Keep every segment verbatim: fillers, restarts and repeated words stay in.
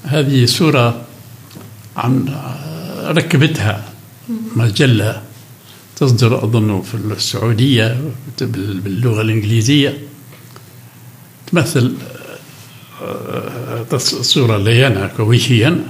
هذه صورة عن ركبتها مجلة تصدر أظن في السعودية باللغة الإنجليزية، تمثل صورة ليانا كويشيا،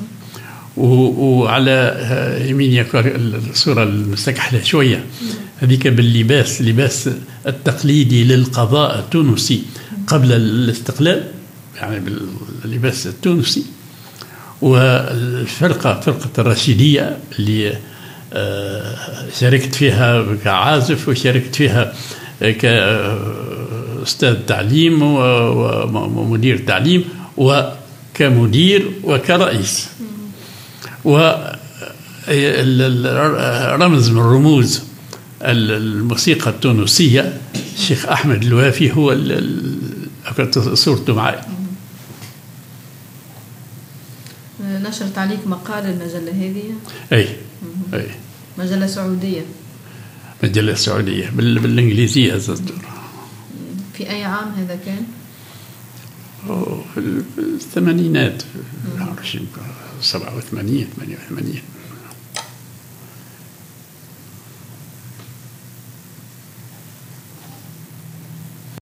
وعلى يمين الصورة المستكحلة شوية هذيك باللباس، لباس التقليدي للقضاء التونسي قبل الاستقلال، يعني باللباس التونسي. والفرقة فرقة الرشيدية اللي شاركت فيها كعازف وشاركت فيها كأستاذ تعليم ومدير تعليم وكمدير وكرئيس. ورمز من رموز الموسيقى التونسية الشيخ أحمد الوافي هو صورته معي. نشرت عليك مقال المجلة هذه؟ أي أي مجلة سعودية. مجلة سعودية بالإنجليزية تصدر. في أي عام هذا كان؟ في الثمانينات، سبعة وثمانين ثمانية وثمانين.